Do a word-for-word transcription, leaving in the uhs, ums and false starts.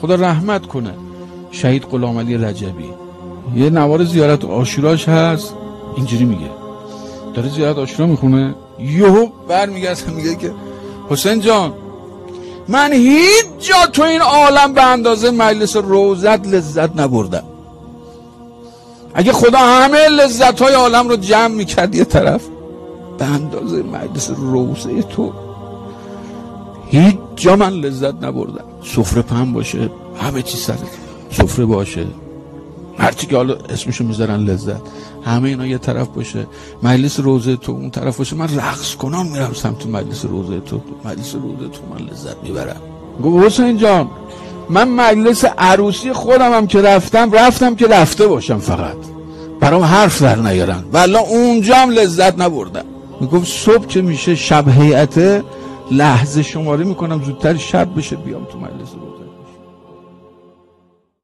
خدا رحمت کنه شهید غلامعلی رجبی. یه نوار زیارت عاشوراش هست، اینجوری میگه، داره زیارت عاشورا میخونه، یهو برمیگرده میگه که حسین جان من هیچ جا تو این عالم به اندازه مجلس روزت لذت نبردم. اگه خدا همه لذت های عالم رو جمع میکرد یه طرف، به اندازه مجلس روزه تو هیچ جا من لذت نبردم. سفره پهن باشه، همه چی سر سفره باشه، هرچی که حالا اسمشو میذارن لذت، همه اینا یه طرف باشه، مجلس روزه تو اون طرف باشه، من رقص کنم میرم سمت مجلس روزه تو، مجلس روزه تو من لذت میبرم. گفت حسین جان من مجلس عروسی خودم هم که رفتم رفتم که رفته باشم، فقط برام حرف در نیارن، والله اونجا هم لذت نبردم. میگفت صبح که میشه شب هیئته لحظه شماری میکنم زودتر شب بشه بیام تو مجلس روزه.